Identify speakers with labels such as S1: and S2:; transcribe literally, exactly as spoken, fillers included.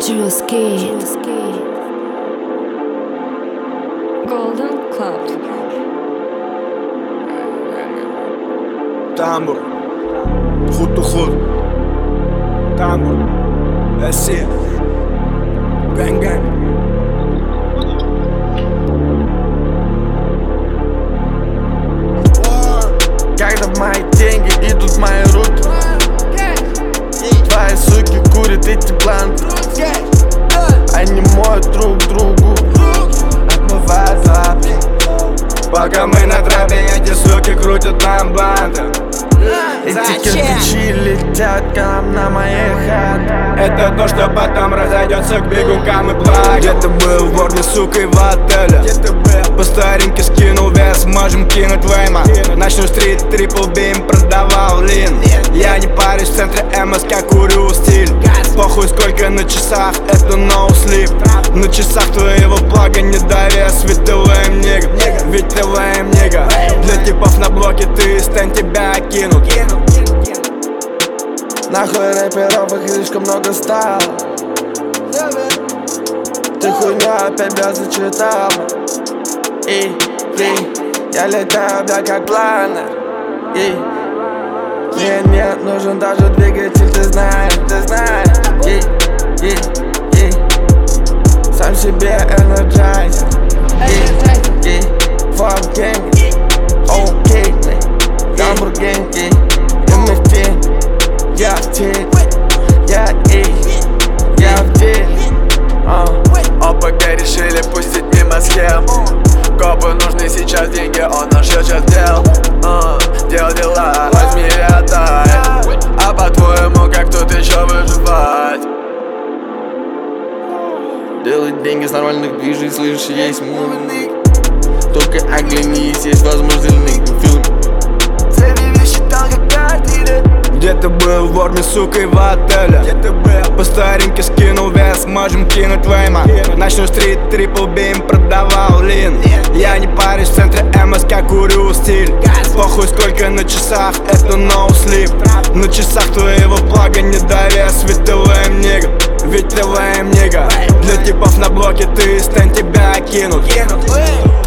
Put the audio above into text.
S1: Juice Kid.
S2: Golden Club.
S3: Tambo, goed to goed. Tambo, that's it. Gang gang.
S4: Когда мои деньги идут в мои руки, твои суки курят эти бланты. Они моют друг другу, отмывают лапки.
S3: Пока мы на траве, эти суки крутят нам банды.
S4: Эти кирпичи летят к нам на моей хате.
S3: Это то, что потом разойдется к бегункам и плачем. Где ты был, вор, не сукой в отеле? По старинке скинул вес, можем кинуть вейма. Начну стрит, трипл бим, продавал лин. Я не парюсь, в центре МСК курю стиль. Похуй сколько на часах, это no sleep. На часах твоего плага не довес, ведь ты лэм нига. Ведь ты лэм нига. Для типов на блоке ты стань, тебя кинут.
S4: Нахуй рэперов, их слишком много стало. Ты хуйню опять, бля, зачитал. И, и, я летаю, бля, как планер. И, мне нет нужен даже двигатель, ты знаешь, ты знаешь. И, и, и, сам себе энерджайзер. И, и, fuck деньги, окей, Lamborghini, эм эф ти. Я в теле, я и, я в деле. ОПГ решили пустить мимо схем. Копу нужны сейчас деньги, он наш сейчас дел. uh, Дел дела, возьми и отдай. А по-твоему, как тут еще выживать? Делать деньги с нормальных движений, слышишь, есть муны. Только оглянись, есть возможность фильм. Цели вещи там как картины.
S3: Где ты был, вор, не сукой в отеле? Где ты был? По старинке скинул вес, можем кинуть вейма. Начну стрит, трипл бим, продавал лин. Я не парюсь, в центре МСК курю стиль. Похуй сколько на часах, это no sleep. На часах твоего плага не довес, ведь ты лэм нига. Ведь ты лэм нига. Для типов на блоке ты стань, тебя кинут.